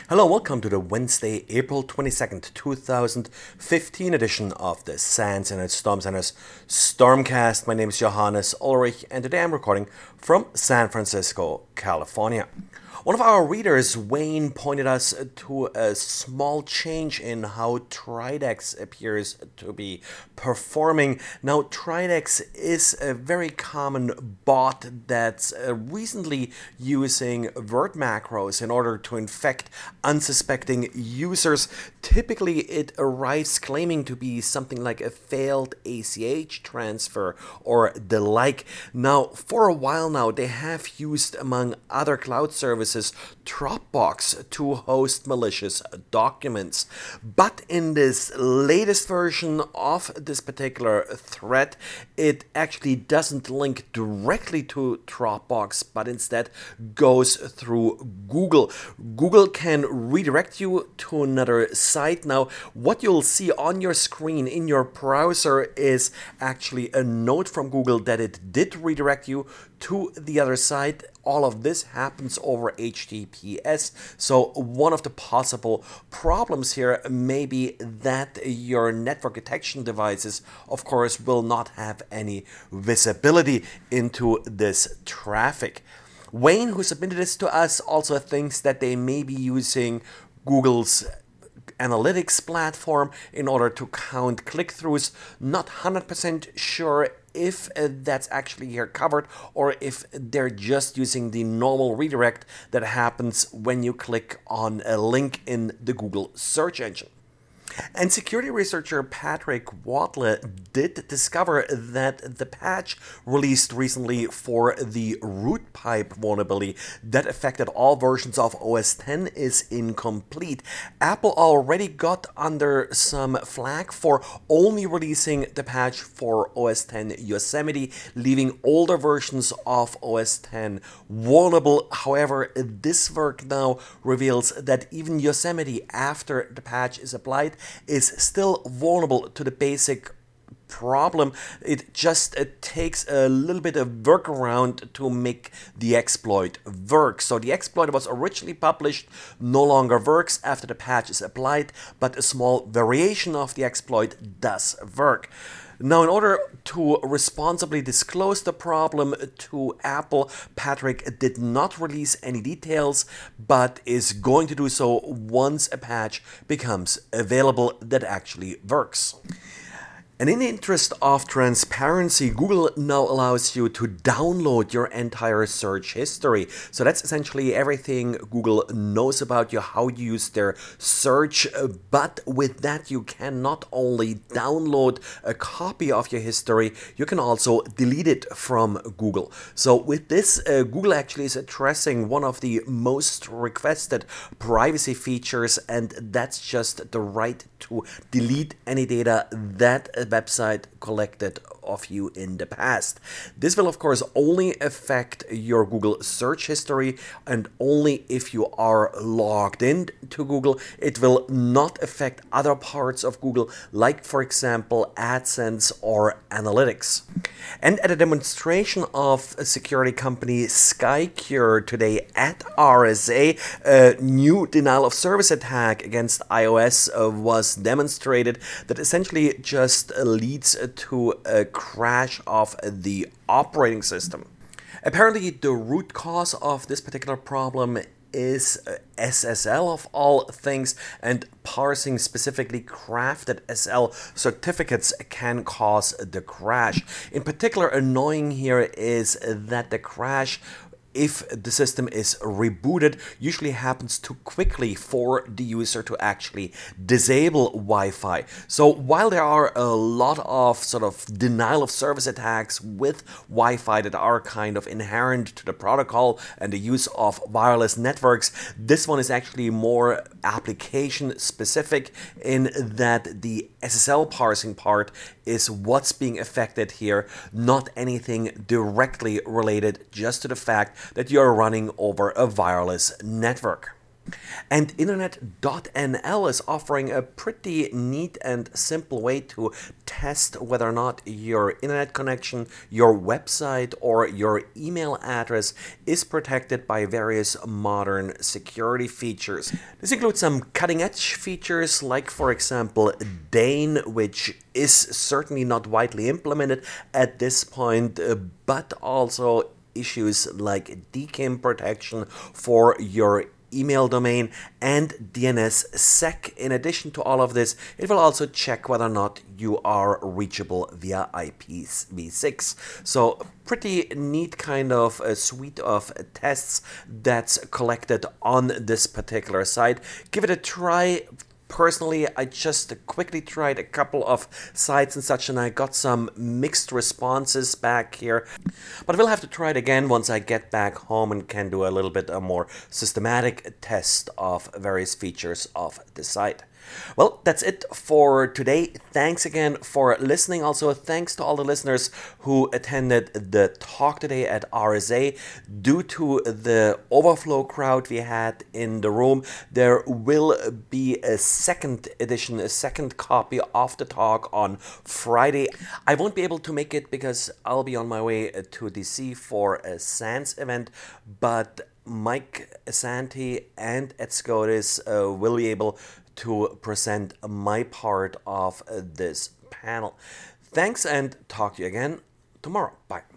Hello, welcome to the Wednesday, April 22nd, 2015 edition of the SANS and Storm Center's Stormcast. My name is Johannes Ulrich, and today I'm recording from San Francisco, California. One of our readers, Wayne, pointed us to a small change in how Tridex appears to be performing. Now, Tridex is a very common bot that's recently using word macros in order to infect unsuspecting users. Typically, it arrives claiming to be something like a failed ACH transfer or the like. Now, for a while now, they have used, among other cloud services, Dropbox to host malicious documents. But in this latest version of this particular threat, it actually doesn't link directly to Dropbox, but instead goes through Google. Google can redirect you to another site. Now, what you'll see on your screen in your browser is actually a note from Google that it did redirect you to the other site. All of this happens over HTTPS. So one of the possible problems here may be that your network detection devices, of course, will not have any visibility into this traffic. Wayne, who submitted this to us, also thinks that they may be using Google's analytics platform in order to count click-throughs. Not 100% sure if that's actually here covered or if they're just using the normal redirect that happens when you click on a link in the Google search engine. And security researcher Patrick Wadler did discover that the patch released recently for the root pipe vulnerability that affected all versions of OS X is incomplete. Apple already got under some flack for only releasing the patch for OS X Yosemite, leaving older versions of OS X vulnerable. However, this work now reveals that even Yosemite, after the patch is applied, is still vulnerable to the basic problem. It just takes a little bit of workaround to make the exploit work. So the exploit was originally published, no longer works after the patch is applied, but a small variation of the exploit does work. Now, in order to responsibly disclose the problem to Apple, Patrick did not release any details, but is going to do so once a patch becomes available that actually works. And in the interest of transparency, Google now allows you to download your entire search history. So that's essentially everything Google knows about you, how you use their search. But with that, you can not only download a copy of your history, you can also delete it from Google. So with this, Google actually is addressing one of the most requested privacy features, and that's just the right to delete any data that a website collected of you in the past. This will, of course, only affect your Google search history and only if you are logged in to Google. It will not affect other parts of Google, like, for example, AdSense or Analytics. And at a demonstration of a security company Skycure today at RSA, a new denial of service attack against iOS was demonstrated that essentially just leads to a crash of the operating system. Apparently, the root cause of this particular problem is SSL of all things, and parsing specifically crafted SL certificates can cause the crash. In particular, annoying here is that the crash, if the system is rebooted, usually happens too quickly for the user to actually disable Wi-Fi. So while there are a lot of sort of denial of service attacks with Wi-Fi that are kind of inherent to the protocol and the use of wireless networks, this one is actually more application specific in that the SSL parsing part is what's being affected here, not anything directly related just to the fact that you're running over a wireless network. And Internet.nl is offering a pretty neat and simple way to test whether or not your internet connection, your website, or your email address is protected by various modern security features. This includes some cutting edge features like, for example, DANE, which is certainly not widely implemented at this point, but also issues like DKIM protection for your email domain and DNSSEC. In addition to all of this, it will also check whether or not you are reachable via IPv6. So pretty neat kind of a suite of tests that's collected on this particular site. Give it a try. Personally, I just quickly tried a couple of sites and such, and I got some mixed responses back here. But I will have to try it again once I get back home and can do a little bit a more systematic test of various features of the site. Well, that's it for today. Thanks again for listening. Also, thanks to all the listeners who attended the talk today at RSA. Due to the overflow crowd we had in the room, there will be a second edition, a second copy of the talk on Friday. I won't be able to make it because I'll be on my way to DC for a SANS event, but Mike Asante and Ed Scotus will be able to present my part of this panel. Thanks, and talk to you again tomorrow. Bye.